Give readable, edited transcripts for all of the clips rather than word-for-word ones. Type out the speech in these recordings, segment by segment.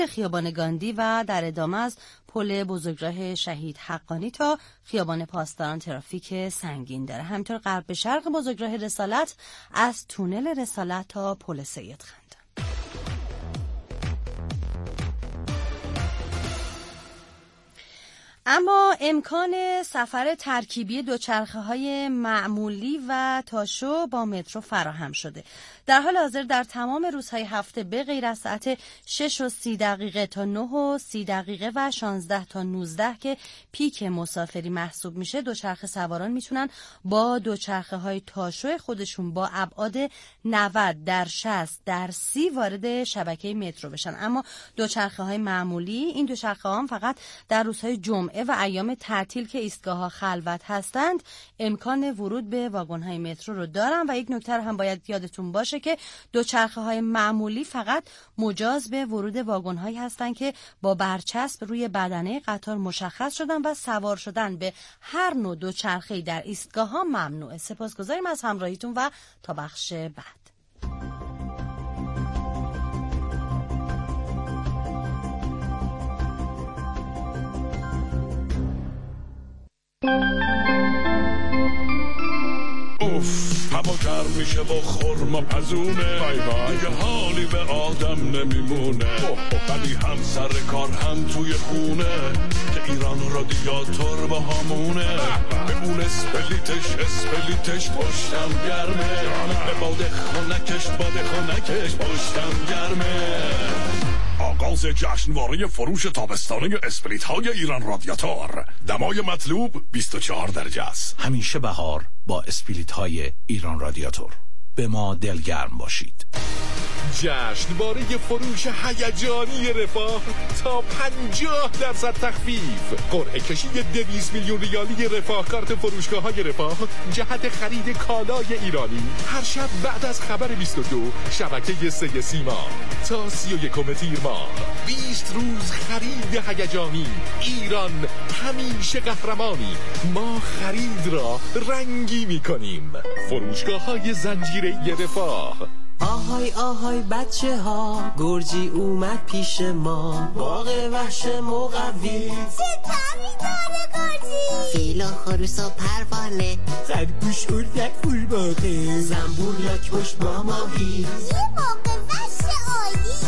خیابان گاندی و در ادامه از پل بزرگراه شهید حقانی تا خیابان پاسداران ترافیک سنگین داره. همینطور غرب به شرق بزرگراه رسالت از تونل رسالت تا پل سید خندان. اما امکان سفر ترکیبی دوچرخه‌های معمولی و تاشو با مترو فراهم شده. در حال حاضر در تمام روزهای هفته به غیر از ساعت 6:30 تا 9:30 و 16 تا 19 که پیک مسافری محسوب میشه، دوچرخه سواران میتونن با دوچرخه‌های تاشو خودشون با ابعاد 90 در 60 در 30 وارد شبکه مترو بشن. اما دوچرخه‌های معمولی، این دوچرخه‌ها هم فقط در روزهای جمعه و ایام تعطیل که ایستگاه‌ها خلوت هستند امکان ورود به واگن‌های مترو رو دارن. و یک نکته هم باید یادتون باشه که دوچرخه‌های معمولی فقط مجاز به ورود واگن‌هایی هستند که با برچسب روی بدنه قطار مشخص شدن و سوار شدن به هر نوع دوچرخه‌ای در ایستگاه‌ها ممنوعه. سپاسگزاریم از همراهیتون و تا بخش بعد. اوف، هوا گرم میشه و خورما پزونه، دیگه حالی به آدم نمیمونه، ولی هم سر کار هم توی خونه که ایران رادیاتور با همونه، به اون اسپلیتش پشتم گرمه، به باد خونکش پشتم گرمه. آغاز جشنواره فروش تابستانه اسپریت های ایران رادیاتور. دمای مطلوب 24 درجه است. همیشه بهار با اسپریت های ایران رادیاتور. به ما دلگرم باشید. جشنواره فروش هیجانی رفاه تا 50% تخفیف. قرعه کشی 200 میلیون ریالی رفاه کارت فروشگاه‌های رفاه جهت خرید کالای ایرانی. هر شب بعد از خبر 22 شبکه 3 سیما تا 31 تیر ماه. 20 روز خرید هیجانی. ایران همیشه قهرمانی. ما خرید را رنگی می‌کنیم. فروشگاه‌های زنجیره رفاه. آهای آهای بچه ها، گرجی اومد پیش ما، باغ وحش مقوی، چه طعمی داره گرجی، فیل و خروس و پروانه، خرگوش اردک قورباغه، زنبور لاک پشت با ماهی، یه باغ وحش عالی.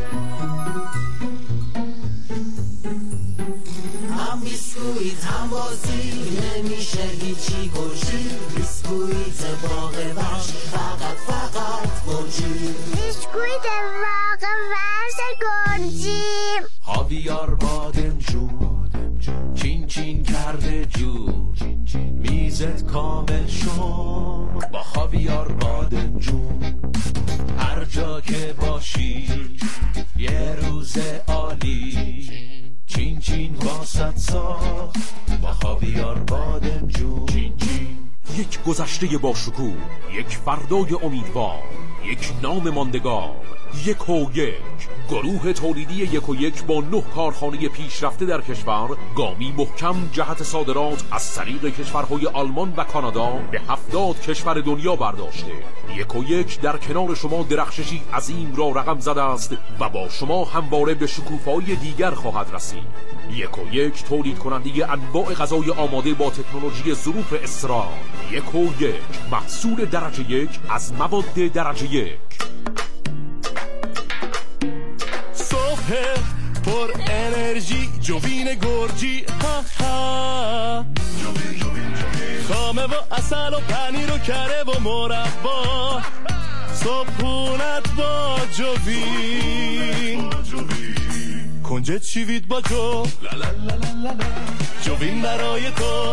هم بیسکویت هم بازی، نمیشه هیچی گرجی، بیسکویت باغ وحش فقط گرجی، بیسکویت باغ وحش گرجی. هاویار بادمجون چین چین کرده جور، میزت کامل شد با هاویار بادمجون. هر جا که باشی یه روز عالی، چین چین واسط ساخت با هاویار بادمجون. چین چین. یک گذشته با شکوه، یک فردای امیدوار، یک نام ماندگار، یک و یک. گروه تولیدی 1&1 با 9 کارخانه پیشرفته در کشور گامی محکم جهت صادرات از طریق کشورهای آلمان و کانادا به 70 کشور دنیا برداشته. 1&1 در کنار شما درخششی عظیم را رقم زده است و با شما همواره به شکوفه‌های دیگر خواهد رسید. 1&1 تولید کننده انواع غذای آماده با تکنولوژی ظروف اسرار. 1&1 محصول درجه 1 از مواد درجه 1. صبح پر انرژی جوین گرجی، ها ها، خامه و اصل و پنیر و کره و مربا، صبحونت با جوین، کنجد شیوید با جو، جوین برای تو،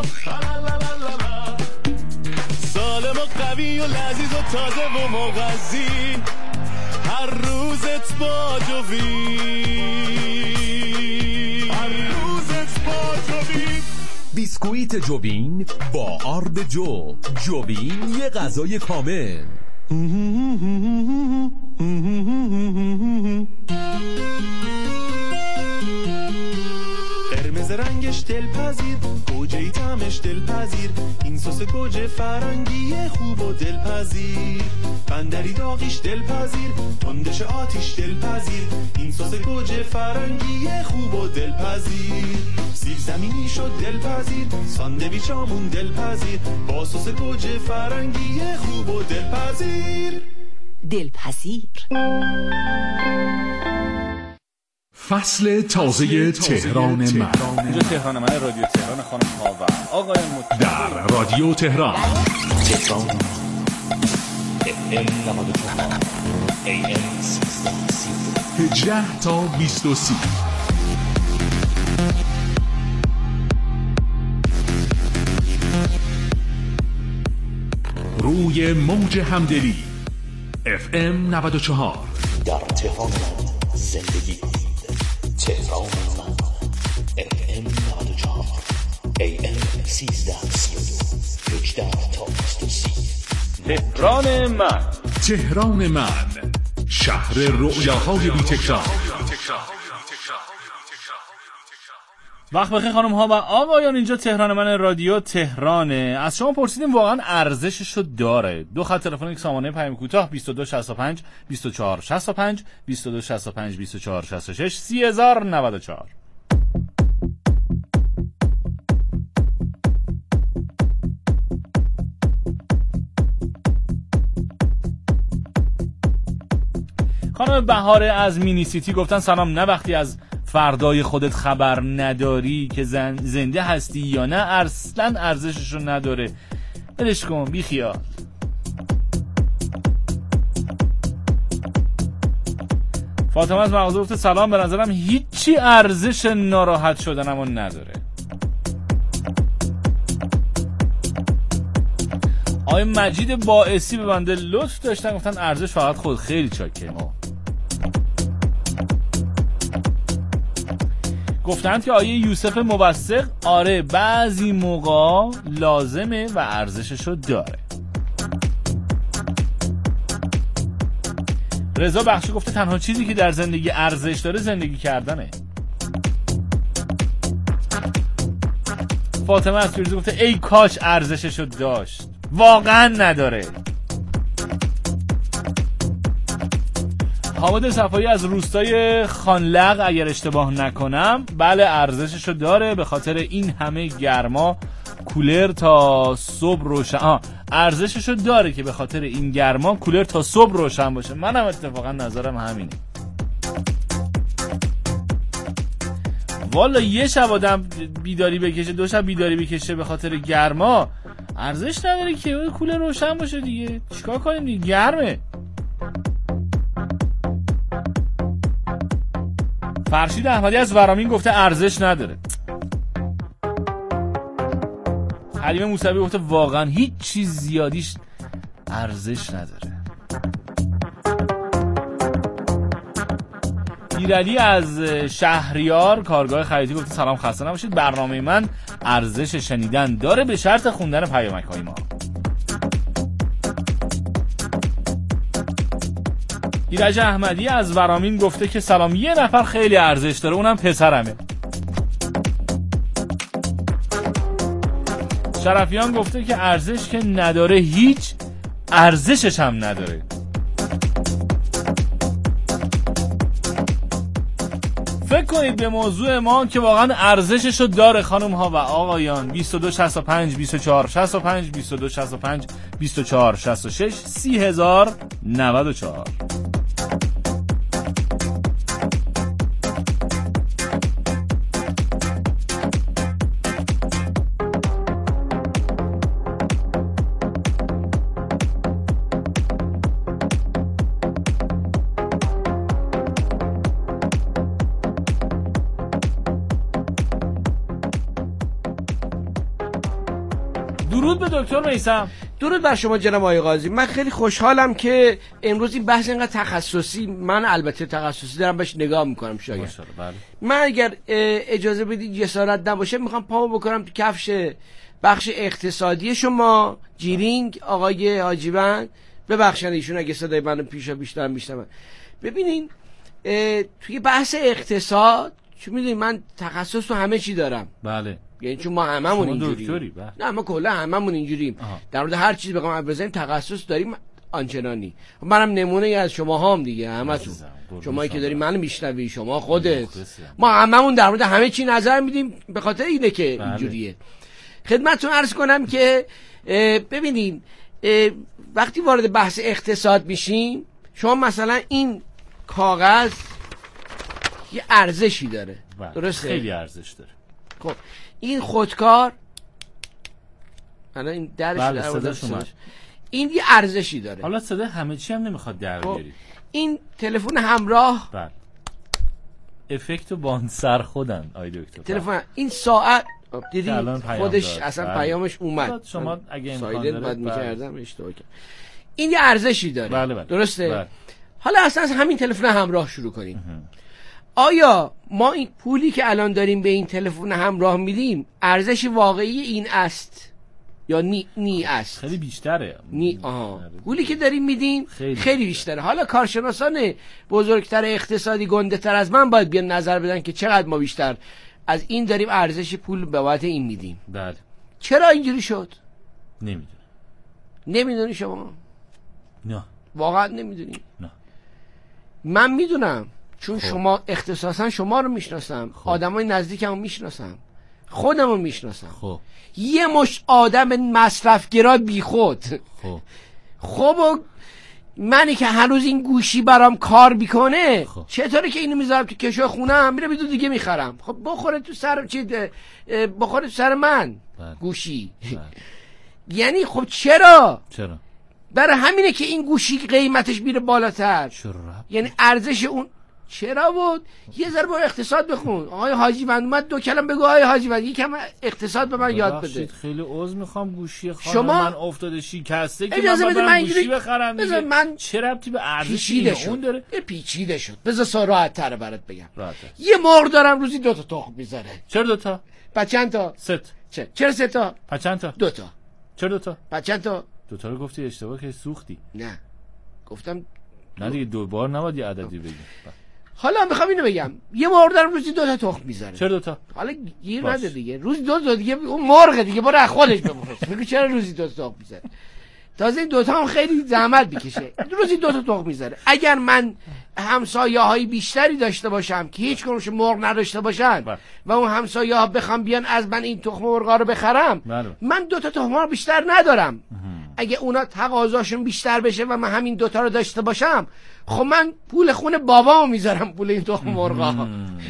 سالم و قوی و لذیذ و تازه و مغذی، هر روزت با جوین، هر روزت با جوین. بیسکویت جوین با آرد جوین یه غذای کامل. قرمز رنگش دلپذیر، گوجه طعمش دلپذیر، این سس گوجه فرنگی خوب و دلپذیر. بندری داغیش دلپذیر، تندش آتیش دلپذیر، این سس گوجه فرنگی خوب و دلپذیر. سیب زمینی شد دلپذیر، ساندویچامون دلپذیر، با سس گوجه فرنگی خوب و دلپذیر. دلپذیر. فصل تازه تهران من. اینجا تهران من، رادیو تهران خانم ها و آقایان متحد در رادیو تهران تهران FM 94 AM 1330 18 تا 23 روی موج همدلی FM 94. در تهران من زندگی کنید. تهران من FM 94 AM 1332 18 تا 23. تهران من، تهران من، شهر رؤیاهای بی‌تکرار. وقت بخیر خانم ها و آقایان، اینجا تهران من، رادیو تهرانه. از شما پرسیدیم واقعا ارزششو داره؟ دو خط تلفن، یک سامانه پیام کوتاه 2265 2465 2265 2466 3094. خانم بهاره از مینی سیتی گفتن سلام، نه وقتی از فردای خودت خبر نداری که زنده هستی یا نه اصلا ارزشش رو نداره، بلش کن، بی خیال. فاطمه از مغازه گفته سلام، به نظرم هیچی ارزش ناراحت شدنمو نداره. آقای مجید باعثی به بنده لطف داشتن، گفتن ارزش فقط خود. خیلی چاکریم. گفتند که آیه یوسف موثق آره بعضی موقع لازمه و ارزششو داره. رضا بخشی گفته تنها چیزی که در زندگی ارزش داره زندگی کردنه. فاطمه از فیروزه گفته ای کاش ارزششو داشت، واقعا نداره. حامد صفایی از روستای خانلق اگر اشتباه نکنم، بله ارزششو داره، به خاطر این همه گرما کولر تا صبح روشن. ارزششو داره که به خاطر این گرما کولر تا صبح روشن باشه. منم اتفاقا نظرم همینه. والا یه شب آدم بیداری بکشه، دو شب بیداری بکشه به خاطر گرما، ارزش نداره که کولر روشن باشه دیگه. چیکار کنیم دیگه، گرمه. فرشید احمدی از ورامین گفته ارزش نداره. حلیم موسوی گفته واقعا هیچ چیز زیادیش ارزش نداره. ایرعلی از شهریار کارگاه خریدی گفته سلام، خسته نباشید، برنامه من ارزش شنیدن داره به شرط خوندن پیامک‌های ما. ایرج احمدی از ورامین گفته که سلام، یه نفر خیلی ارزش داره، اونم پسرمه. شرفیان گفته که ارزش که نداره هیچ ارزشش هم نداره. فکر کنید به موضوع ما که واقعا ارزششو داره خانم ها و آقایان. 2265 2465 2265 2466 3094. درود به دکتر میثم. درود بر شما جناب آقای قاضی. من خیلی خوشحالم که امروز این بحث اینقدر تخصصی، من البته تخصصی دارم بهش نگاه میکنم. شاید بله. من اگر اجازه بدید جسارت نباشه میخوام پامو بکنم تو کفش بخش اقتصادی شما، جیرینگ آقای حاجیبند، ببخشید ایشون اگه صدای منو بیشتر میشنون. ببینین توی بحث اقتصاد چون میدونی من تخصص تو همه چی دارم. بله. یعنی چون ما هممون اینجوریم. نه ما کلا هممون اینجوریم. در مورد هر چیز بخوام بزنیم تخصص داریم آنچنانی. منم نمونه از شما هم دیگه، همتون. شمایی که داری منو میشنوی، شما خودت، ما هممون در مورد همه چی نظر میدیم، به خاطر اینه که اینجوریه. خدمتتون عرض کنم که ببینین وقتی وارد بحث اقتصاد میشیم، شما مثلا این کاغذ یه ارزشی داره، درسته؟ خیلی ارزش داره. خب این خودکار الان این درش این یه ارزشی داره. حالا صدا همه چی هم نمیخواد در بیاری. این تلفن همراه افکت و بانسر خودن آی دکتر. تلفن این ساعت دیدی خودش اصلا پیامش اومد. شما اگه امکان داره بعد می‌کردم اشتباه کردم. این یه ارزشی داره. درسته؟ حالا اصلا همین تلفن همراه شروع کنیم. آیا ما این پولی که الان داریم به این تلفن همراه میدیم ارزش واقعی این است یا نی است؟ خیلی بیشتره. پولی که داریم میدیم خیلی بیشتره. حالا کارشناسان بزرگتر اقتصادی گنده تر از من باید بیان نظر بدن که چقدر ما بیشتر از این داریم ارزش پول به بابت این میدیم. بله. چرا اینجوری شد؟ نمیدونی شما؟ نه. واقعا نمیدونی؟ نه. من میدونم، چون شما اختصاصا شما رو میشناسم، آدمای نزدیکمو میشناسم، خودمو میشناسم. یه مش آدم مصرفگرا بیخود. خب منی که هنوز این گوشی برام کار میکنه، چطوره که اینو میذارم تو کشو خونم، میره بیدو دیگه میخرم. خب بخوره تو سر بخوره تو سر من گوشی. یعنی خب چرا؟ برای همینه که این گوشی قیمتش میره بالاتر. یعنی ارزش اون چرا بود؟ یه ذره با اقتصاد بخون. آقای حاجی بند اومد 2 کلمه بگو. آقای حاجی بند یکم اقتصاد به من یاد بده. خیلی عذر میخوام گوشی خانم من افتاده شکسته که من برم گوشی بخرم. من چه ربطی به ارزش اون داره؟ پیچیده شد. بذار راحت تر برات بگم. یه مرغ دارم روزی 2 تا تخم میذاره. چرا 2 تا؟ بعد چند تا؟ 3 تا. چرا 3 تا؟ بعد چند تا؟ 2 تا. چرا 2 تا؟ بعد چند تا؟ 2 تا رو گفتی اشتباه که سوختی. نه. گفتم نه دیگه 2 بار نباید یه عددی بگی. حالا میخوام اینو بگم، یه مرغ دارم روزی 2 تا تخم میذاره. چرا 2 تا؟ حالا گیر نده دیگه، روزی 2 تا دیگه اون مرغ دیگه برو از خودش بپرس. میگه چرا روزی 2 تا تخم میذاره؟ تازه این 2 تا هم خیلی زحمت میکشه. روزی 2 تا تخم میذاره. اگر من همسایه‌های بیشتری داشته باشم که هیچ کدومش مرغ نداشته باشن و اون همسایه‌ها بخوام بیان از من این تخم مرغا رو بخرم، من 2 تا تخم مرغ بیشتر ندارم. اگه اونا تقاضاشون بیشتر بشه و من همین 2 تا رو داشته باشم، خب من پول خونه بابامو میذارم پول این تخم مرغا.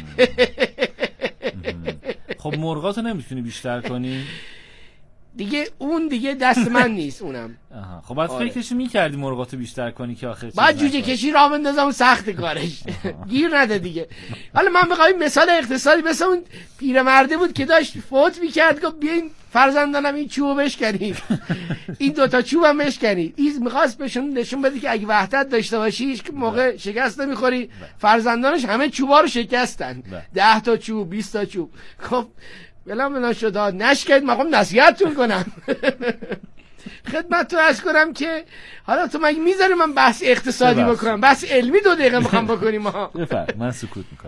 خب مرغاتو نمیتونی بیشتر کنی دیگه، اون دیگه دست من نیست اونم. خب بعد فکرش میکردی مرغاتو بیشتر کنی که آخر بعد جوجه کشی راه بندازم سخت کارش. گیر نده دیگه. حالا من بخوام مثال اقتصادی مثل اون پیرمرده بود که داشت فوت میکرد، گفت بیاین فرزندانم این چوبو بشکنید، این 2 تا چوبم بشکنید. این میخواست بهشون نشون بده که اگه وحدت داشته باشی که موقع شکست نمیخوری. فرزندانش همه چوبا رو شکستن، 10 تا چوب 20 تا چوب. خب بلا شد نشکید، مقام نصیحتتون کنم. خدمت تو عرض کنم که حالا تو مگه میذاری من بحث اقتصادی بکنم؟ بحث علمی 2 دقیقه میخوام بکنیم ما. من سکوت میکنم.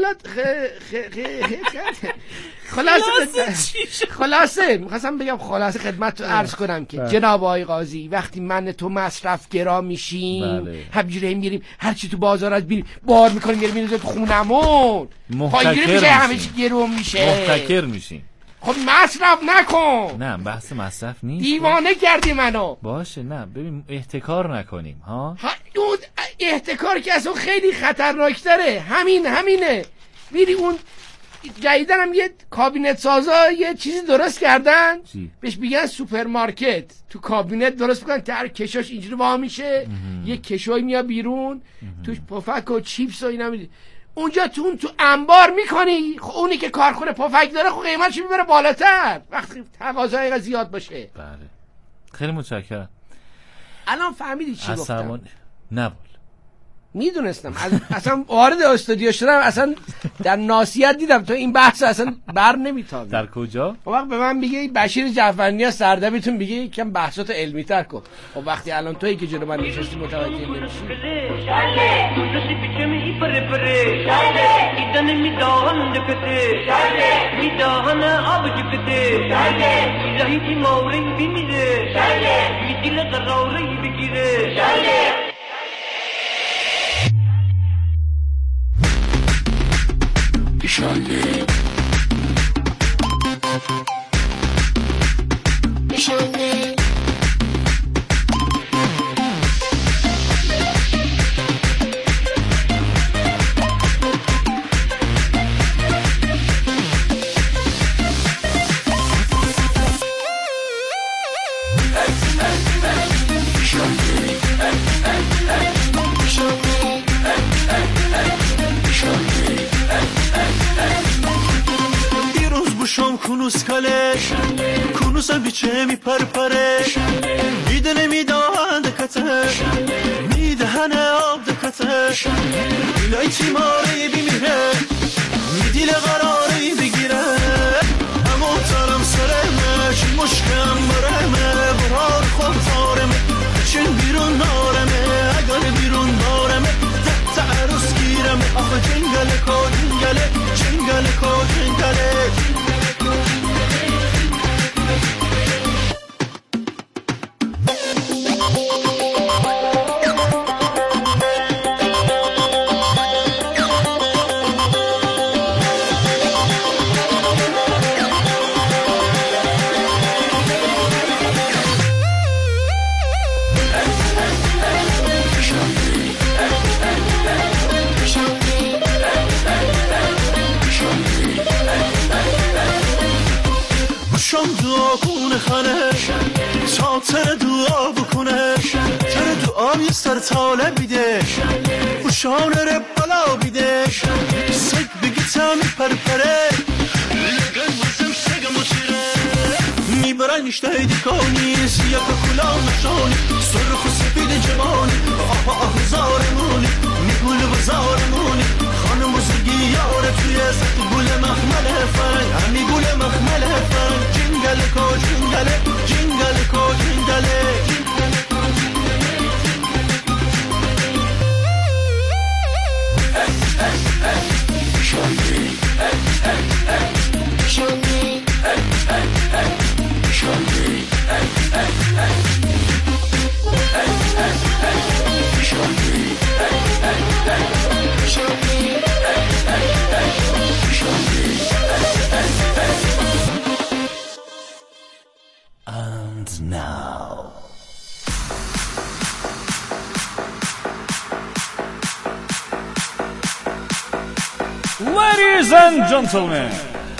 خلاصه میخواستم بگم خلاصه خدمت تو عرض کنم که جناب آقای قاضی، وقتی من تو مصرف گرا میشیم، همجوری میریم هر چی تو بازارات ببینیم بار میکنیم، میریم تو خونمون، محتکر میشه، همه چی گرون میشه، محتکر میشیم. خب مصرف نکن. نه بحث مصرف نیست. دیوانه کردی منو. باشه نه ببین احتکار نکنیم ها. اون احتکار که اصلا خیلی خطرناکتره. همینه. میری اون جدیدن هم یه کابینت سازا یه چیزی درست کردن، بهش میگن سوپرمارکت. تو کابینت درست میکنن که هر کشاش اینجوری وا میشه، یه کشوی میاد بیرون، توش پفک و چیپس و اینا اونجا تو انبار میکنی. خب اونی که کارخونه پفک داره خب قیمتش میبره بالاتر وقتی تقاضای زیاد باشه. بله خیلی متشکرم. الان فهمیدی چی گفتم؟ نه میدونستم اصلا وارد استودیو شدم اصلا در ناصیت دیدم تو این بحث اصلا بر نمیتابی. در کجا؟ خب وقت به من میگه بشیر جعفرنیا سردبیتون میگه یکم بحثات علمی تر کن. خب وقتی الان تویی که جلو من نشستی متوجه نمیشی. کنوس کالش کنوس بیچه می پرپرش میده نمیدهن دکتش میدهن آب دکتش ایلای تیماری بیمیره میدیل قراری بگیره اما ترم سرمش مشکم برمه برار خود تارمه چین بیرون نارمه اگر بیرون بارمه دت عروس گیرمه آخه جنگل کو جنگله جنگل کو جنگله شام دعا کنه خانه ساتر دعا بکنه تر دعای سر تاله بیده بشان ره بلا بیده سگ بگی تامی پرپره لگن بزم سگ مشیره میبرن اشته دیکانی سیاه کلا نشانی سرخ و سپید جوانی آه زارمونی میگول بزارمونی خانم بزرگی یاره توی سخت گول مخمله فرنگ همی گول مخمله فرنگ جنگل کو جنگله جنگل کو جنگله And now ladies and gentlemen,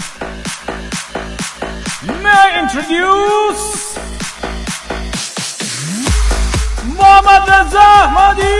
may I introduce Mohammad Reza Ahmadi.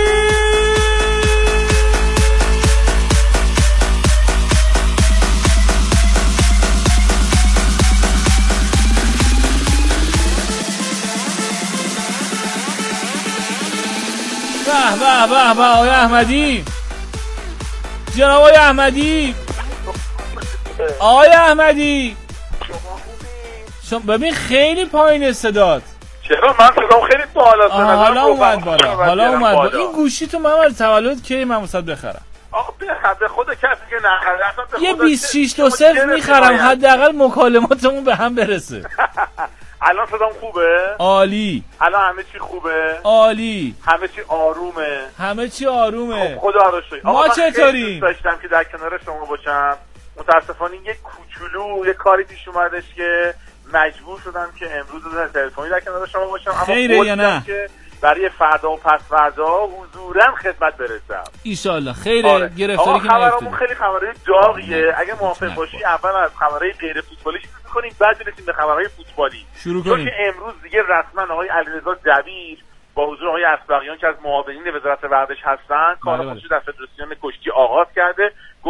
به آقای احمدی، جناب آقای احمدی، آقای احمدی شما ببین خیلی پایین صدات. چرا؟ من صدام خیلی بالاست. حالا اومد بالا، حالا اومد بالا. این گوشی تو محمد تولد کی من واسه بخرم؟ آقا به خود کسی که نخره یه 2620 میخرم حداقل مکالماتمون به هم برسه. الان صدام خوبه؟ عالی. الان همه چی خوبه؟ عالی. همه چی آرومه؟ همه چی آرومه. خب خدا رو شکر. ما چطوریم؟ داشتم که در کنار شما باشم. متاسفانه یه کوچولو یه کاری پیش اومدش که مجبور شدم که امروز تلفنی در کنار شما باشم. خیره یا نه؟ که برای فردا و پس فردا حضوراً خدمت برسم. ایشالله خیره. گرفتاری که خبرمون خیلی خبرهای داغیه. اگه موافق باشی اول از خبرهای غیر فوتبالی شروع کنیم، بعد برسیم به خبرهای فوتبالی. شروع کنیم. چون که امروز دیگه رسما آقای علیرضا دبیر با حضور آقای اصبغیان که از معاونین وزارت ورزش هستن کار خودش در فدراسیون کشتی آغاز کرده. گفته میشه که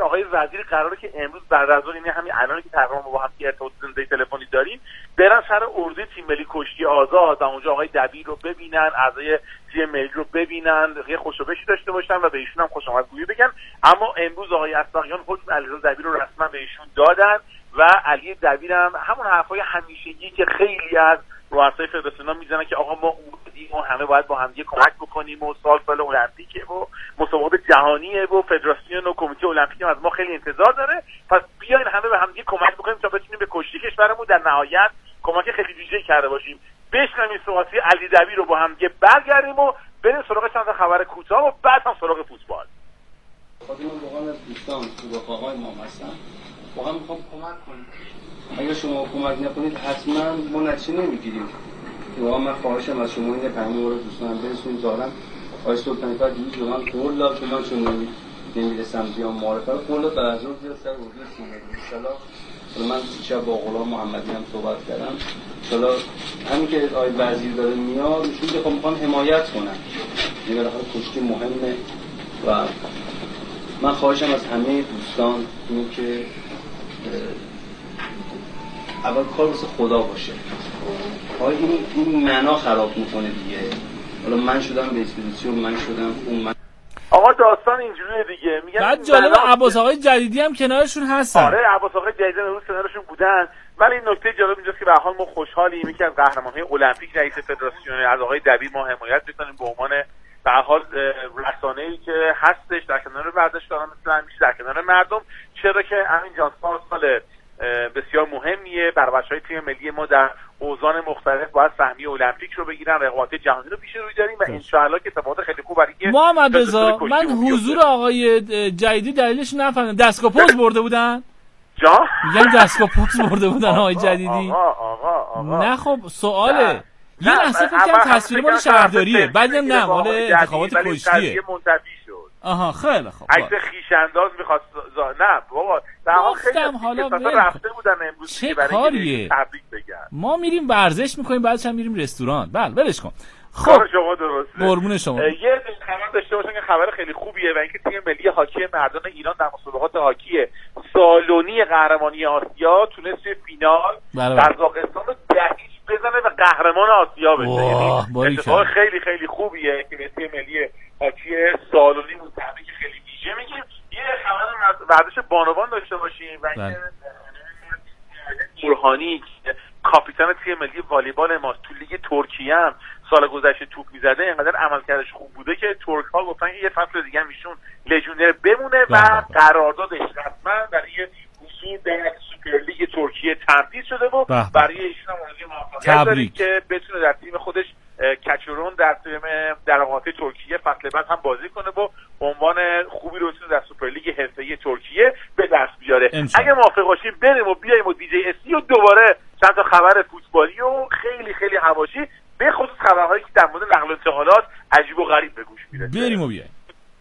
آقای وزیر قراره که امروز بعد از اون، یعنی همین الان که تقریبا با هم ارتباط زنده تلفنی داریم، برن سر اردوی تیم ملی کشتی آزاد و اونجا آقای دبیر رو ببینن، اعضای تیم ملی رو ببینن، یه خوشوبشی داشته باشن و به ایشون هم خوش آمدگویی بگن. اما امروز آقای اصفهانی حکم علیرضا دبیر رو رسما به ایشون دادن و علی دبیر هم همون حرفای همیشگی که خیلی از رؤسای فدراسیون‌ها میزنن که آقا ما اومدیم و همه باید با هم دیگه کمک بکنیم و سال المپیکه و مسابقات جهانیه و فدراسیون و کمیته المپیک هم از ما خیلی انتظار داره، پس بیاین همه به هم دیگه کمک بکنیم تا بتونیم به کشتی کشورمون در نهایت کمک خیلی ویژه‌ای کرده باشیم. بشنویم صحبت علی دبیر رو با هم دیگه برگردیم و بریم سراغ چند تا خبر کوتاه و بعد هم سراغ فوتبال. خودمون واقعا از دوستان تو رفقای ما هستن، واقعا میخوام کمک کنیم. اگر شما کمک نکنید حتما ما نتیجه نمیگیریم. واقعا من خواهشم از شما اینه پیام رو دوستان برسونید. دارم آقای سلطانی فرد دیروز به من قول داد که من چون نمیرسم بیام معرفه قول داد بعد از اون بیاد سر اردوی سیمه انشالله. من شب با غلام محمدی هم صحبت کردم، انشالله همین که آقای وزیر داره میاد میشه که میخوان حمایت کنن. این بالاخره کشتی مهمه و من خواهشم از همه دوستان اینه که اول کار واسه خدا باشه. این معنا خراب میکنه دیگه. حالا من شدم به اسپیدیسیون، من شدم اون، من آقا داستان اینجوریه دیگه. میگن بعد جالب عباس آقای جدیدی هم کنارشون هستن. آره عباس آقای جدیدی امروز کنارشون بودن. ولی نکته جالب اینجاست که به هر حال ما خوشحالیم یکی از قهرمان‌های المپیک رئیس فدراسیون از آقای دبیر ما حمایت می‌کنیم به عنوان به هر حال رسانه‌ای که هستش در کنار ورزشکاران مثل همیشه، در کنار مردم. چرا که همین جان سال بسیار مهمیه برای بچه‌های تیم ملی ما در اوزان مختلف باید سهمیه المپیک رو بگیرن، رقابت جهانی رو پیش روی داریم و انشاءالله که اتفاقات خیلی خوب برای محمد رضا. من حضور آقای جدیدی دلیلش نفهمیدم. دستگاه پوز برده بودن؟ جان میگم دستگاه پوز برده بودن آقای جدیدی؟ آقا نه خب سواله. یه لحظه فکر کنم تصویر مال شهرداریه، بعد نه مال انتخابات کشتیه. منتفی شد. آها خیلی خوب. عکس خویشانداز می‌خواست نه بابا در حال خیلی حالا رفته بودن امروز چه برای کاریه؟ تبریک بگن. ما میریم ورزش می‌کنیم بعدش هم میریم رستوران. بله ولش کن. خب شما درسته. قربون شما. یه خبر داشته باشن که خبر خیلی خوبیه و اینکه تیم ملی هاکی مردان ایران در مسابقات هاکی سالونی قهرمانی آسیا تونست فینال قزاقستان رو 10 بزنه و قهرمان آسیا بشه. یعنی اتفاق خیلی خیلی خوبیه که به تیم ملی هاکی سالونی تبریک خیلی ویژه میگیم. یه خبر ورزش بانوان داشته باشیم و اینکه برهانی کاپیتان تیم ملی والیبال ما تو لیگ ترکیه هم سال گذشته توپ میزده، اینقدر عملکردش خوب بوده که ترک ها گفتن که یه فصل دیگه هم ایشون لژیونر بمونه و قراردادش رسما برای حضور در سوپرلیگ ترکیه تمدید شده و برای ایشون هم موفقیت داریم که بتونه در تیم خودش کچورون در تیم در رقابت ترکیه فصل بعد هم بازی کنه و عنوان خوبی رو بتونه در سوپرلیگ حرفه‌ای ترکیه به دست بیاره. اگه موافق باشیم بریم و بیایم و دی جی اسی و دوباره چند تا خبر فوتبالی و خیلی خیلی حواشی به خصوص خبرهایی که در مورد نقل و انتقالات عجیب و غریب به گوش میرسه. بریم و بیایم.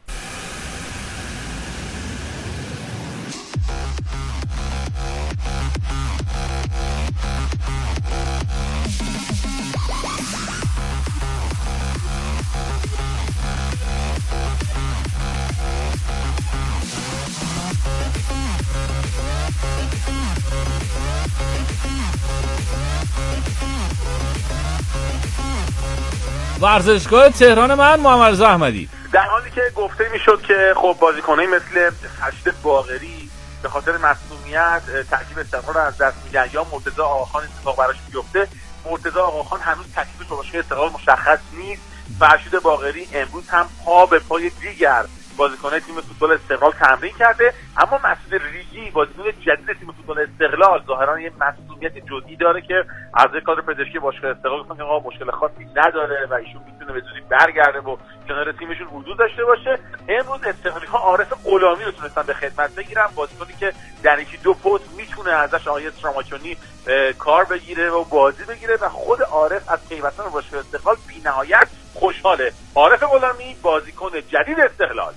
ورزشگاه تهران من محمد رضا احمدی. در حالی که گفته میشد که خب بازیکنایی مثل فرشید باقری به خاطر مصونیت ترکیب استقلال از دست میدن یا مرتضی آقاخان اتفاق براش بیفته، مرتضی آقاخان هنوز تکلیفش با باشگاه استقلال مشخص نیست. فرشید باقری امروز هم پا به پای دیگر بازیکن تیم فوتبال استقلال تمرین کرده، اما مسعود ریگی بازیکن جدید تیم فوتبال استقلال ظاهرا یه مسئولیت جدی داره که اعضای کادر پزشکی باشگاه استقلال گفتن که آقا مشکل خاصی نداره و ایشون میتونه به زودی برگرده و کنار تیمشون حضور داشته باشه. امروز استقلالی‌ها عارف غلامی رو تونستن به خدمت بگیرن، بازیکنی که در یکی دو پست میتونه ازش آقای تراماچونی کار بگیره و بازی بگیره و خود عارف از پیوستن باشگاه استقلال بی‌نهایت خوشحاله. عارف غلامی بازیکن جدید استقلال.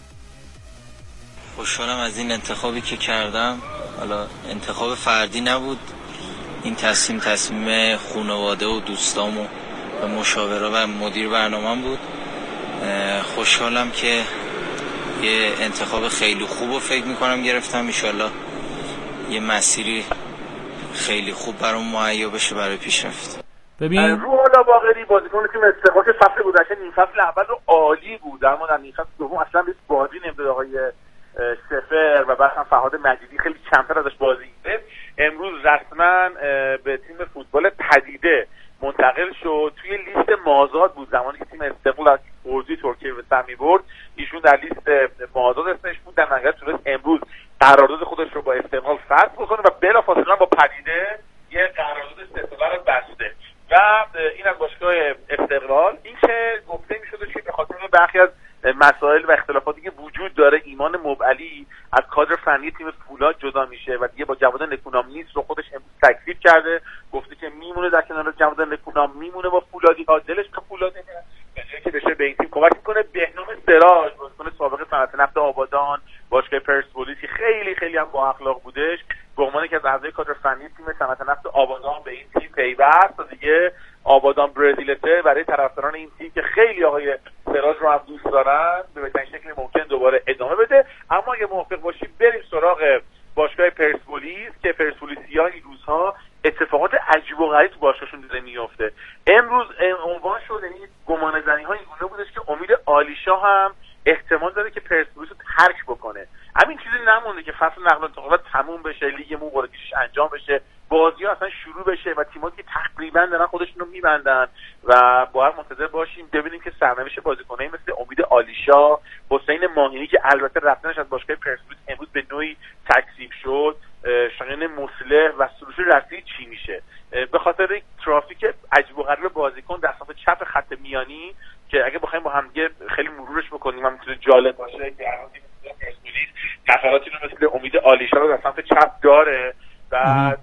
خوشحالم از این انتخابی که کردم. حالا انتخاب فردی نبود، این تصمیم خانواده و دوستام و مشاوره و مدیر برنامه‌ام بود. خوشحالم که یه انتخاب خیلی خوب و فکر میکنم گرفتم. انشالله یه مسیری خیلی خوب برام مهیا بشه برای پیشرفت. ببین روح‌الله باقری بازیکن تیم استقلال فصل گذشته نیم فصل اول رو عالی بود، اما در نیم فصل دوم اصلا بهش بازی نمیداد. آقای سفر و بعد هم فرهاد مجیدی خیلی کمتر ازش بازی گرفت. امروز رسما به تیم فوتبال پدیده منتقل شد. توی لیست مازاد بود زمانی که تیم استقلال از اردوی ترکیه به سر می‌برد، ایشون در لیست مازاد اسمش بود. در نهایت تونست امروز قرارداد خودش رو با استقلال فسخ بکنه و بلافاصله با پدیده یه قرارداد 3 ساله رو بسته. و این از باشگاه استقلال. این که گفته می‌شد که به خاطر برخی از مسائل و اختلافاتی که وجود داره ایمان مبعلی از کادر فنی تیم فولاد جدا میشه و دیگه با جواد نکونام نیست رو خودش امروز تکذیب کرده. گفته که میمونه در کنار جواد نکونام، میمونه با فولادی ها، دلش که فولاده به جایی که بشه به این تیم کمک کنه. بهنام سراج بازیکن سابق صنعت نفت آبادان باشگاه پرسپولیس که خیلی خیلی هم با اخلاق بودش، به عنوان یکی از اعضای کادر فنی تیم صنعت نفت آبادان به این تیم پیوست و دیگه آبادان برزیلته برای طرفداران این تیم که خیلی آقای سراج رو هم دوست دارن به بهترین شکل ممکن دوباره ادامه بده. اما اگه موافق باشی بریم سراغ باشگاه پرسپولیس که پرسپولیسی‌ها این روزها اتفاقات عجیب و غریب تو باشگاهشون داره میفته. امروز عنوان شد این گمانه‌زنی‌ها اینگونه بودش که امید عالیشاه هم احتمال داره که پرسپولیس رو ترک بکنه. همین چیزی نمونده که فصل نقل و انتقالات تموم بشه، لیگ مقابلش انجام بشه، بازی‌ها اصلا شروع بشه و تیم‌هایی که تقریبا دارن خودشون رو می‌بندن و باید منتظر باشیم ببینیم که سرنوشت بازیکنایی مثل امید عالیشاه، حسین ماهینی که البته رفتنش از باشگاه پرسپولیس امروز به نوعی تکذیب شد، شایان مصلح و سروش رفتی چی میشه به خاطر ترافیک عجیب و غریب بازیکن در سمت چپ خط میانی که اگه بخوایم با هم دیگه خیلی مرورش بکنیم هم میتونه جالب باشه که الان تیم پرسپولیس نفراتی رو مثل امید عالیشاه رو در سمت چپ داره، بعد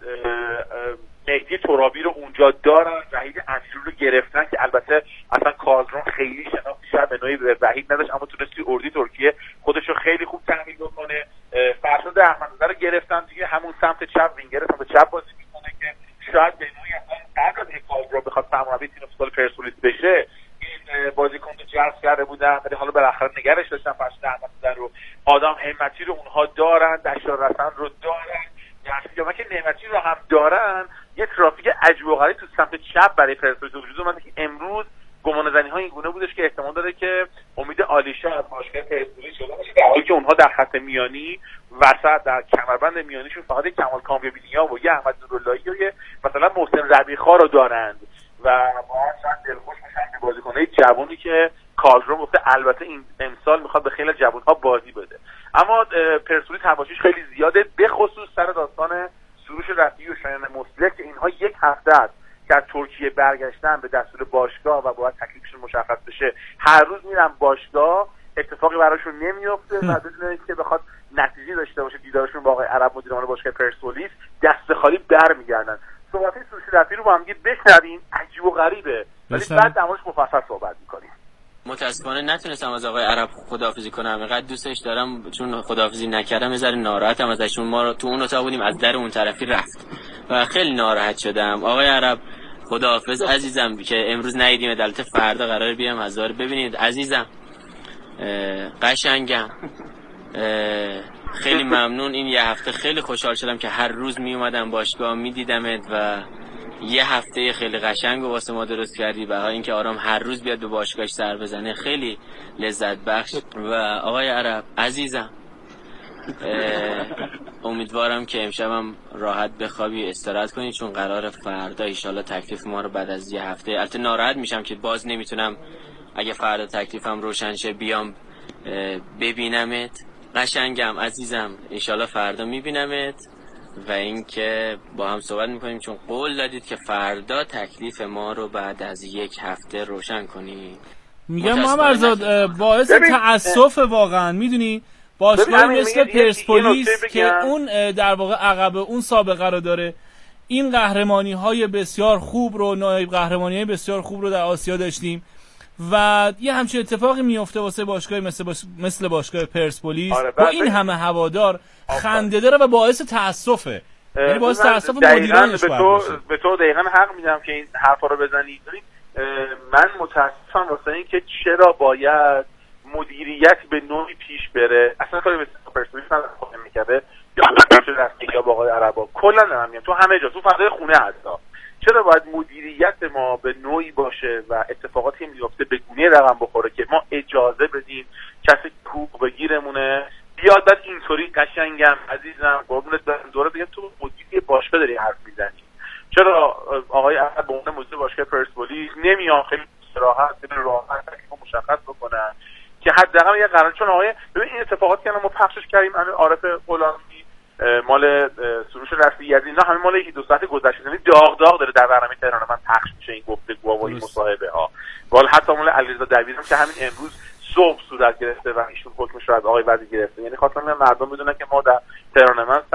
مهدی ترابی رو اونجا دارن، وحید امیرلو رو گرفتن که البته اصلا کالدرون خیلی شناختی شد به نوعی وحید نداشت اما تونستی اردی ترکیه خودش رو خیلی خوب تحمیل بکنه. فرشاد احمدزاده رو گرفتن دیگه همون سمت چپ وینگر سمت چپ بازی میکنه که شاید به نوعی اصلا قبل از این کالدرون بخواد سرمربی تیم فوتبال پرسپولیس بشه این بازیکن رو جذب کرده بودن، ولی حالا بالاخره نگرش داشتن. فرشاد احمدزاده رو، آدم همتی رو اونها دارن، دشار رسن رو دارن، یعنی که نعمتی رو هم دارن. یه ترافیک عجیب و غریب تو سمت چپ برای پرسپولیس وجود اومده که امروز گمانه‌زنی‌ها این گونه بودش که احتمال داره که امید عالیشاه از باشگاه پرسپولیس شده باشه، در حالی که اونها در خط میانی وسط در کمربند میانیشون فقط کمال کامیابی‌نیا و یه احمد نوراللهی و یه مثلا محسن ربیخا رو دارند و ما شاید دلخوش میشن که بازیکن‌های جوانی که کالدرون گفته البته این امسال میخواد به خیلی جوان‌ها بازی بده. اما پرسپولیس حواشیش خیلی زیاده، به خصوص سر داستان سروش رفیعی و شایان مصلح که اینها یک هفته است که از ترکیه برگشتن به دستور باشگاه و باید تکلیفشون مشخص بشه. هر روز میرن باشگاه، اتفاقی براشون نمیفته و بدون اینکه بخواد نتیجه داشته باشه دیدارشون با آقای عرب مدیر عامل باشگاه پرسپولیس دست خالی برمیگردن. صحبت سروش رفیعی رو با هم بشنویم، عجیب و غریبه ولی بعد در موردش مفصل صحبت می‌کنیم. متاسفانه نتونستم از آقای عرب خداحافظی کنم، اینقدر دوستش دارم چون خداحافظی نکردم یه ذره ناراحتم ازشون. ما تو اون اتاق بودیم از در اون طرفی رفت و خیلی ناراحت شدم. آقای عرب خداحافظ عزیزم که امروز ندیدیم، البته فردا قرار بیام هزار ببینید عزیزم قشنگم. خیلی ممنون. این یه هفته خیلی خوشحال شدم که هر روز می اومدم باشگاه می دیدمت و یه هفته خیلی قشنگ واسه ما درست کردی و اینکه آرام هر روز بیاد به باشگاهش سر بزنه خیلی لذت بخش. و آقای عرب عزیزم امیدوارم که امشبم راحت بخوابی استراحت کنی چون قرار فردا ان شاءالله تکلیف ما رو بعد از یه هفته، البته ناراحت میشم که باز نمیتونم اگه فردا تکلیفم روشن شه بیام ببینمت. قشنگم عزیزم ان شاءالله فردا میبینمت و اینکه با هم صحبت میکنیم چون قول دادید که فردا تکلیف ما رو بعد از یک هفته روشن کنی. میگم محمدزاد باعث تأسف واقعا میدونی باشگاه مثل پرسپولیس که اون در واقع عقب اون سابقه رو داره، این قهرمانی های بسیار خوب رو، نایب قهرمانی های بسیار خوب رو در آسیا داشتیم و یه همچین اتفاقی میفته واسه باشگاه مثل باشگاه پرسپولیس با این همه هوادار خنده داره و باعث تأسفه. یعنی باعث تأسف مدیرانش به تو دقیقاً حق میدم که این حرفا رو بزنی. من متاسفم واسه این که چرا باید مدیریت به نوعی پیش بره، اصلا کاری به پرسپولیس نمی‌کنه یا با آقای عربا، کلا دارم میگم تو همه جا، تو فضای خونه حتی، چرا باید مدیریت ما به نوعی باشه و اتفاقاتی میفته به گونه رقم بخوره که ما اجازه بدیم کسی حقوق بگیرمونه بیاد بعد اینطوری قشنگم عزیزم قربونت برم دوره دیگه تو مدیری باشگاه داری حرف میزنی؟ چرا آقای عرب به عنوان مدیر باشگاه پرسپولیس نمیان خیلی راحت مشخص بکنن که حداقل یه قرار، چون آقای ببین این اتفاقاتی که ما پخشش کردیم همین عارف غلامی مال سروش رفیعی اینا همین مال 1-2 ساعت گذشته، یعنی داغ داره در برنامه تهران من پخش میشه این گفتگوها و این مصاحبه ها. ولی حتی مال علیرضا دبیرم که همین امروز صبح صورت گرفته و ایشون حکمش رو از آقای وزیر گرفته. یعنی خواستم مردم بدونن که ما در تهران من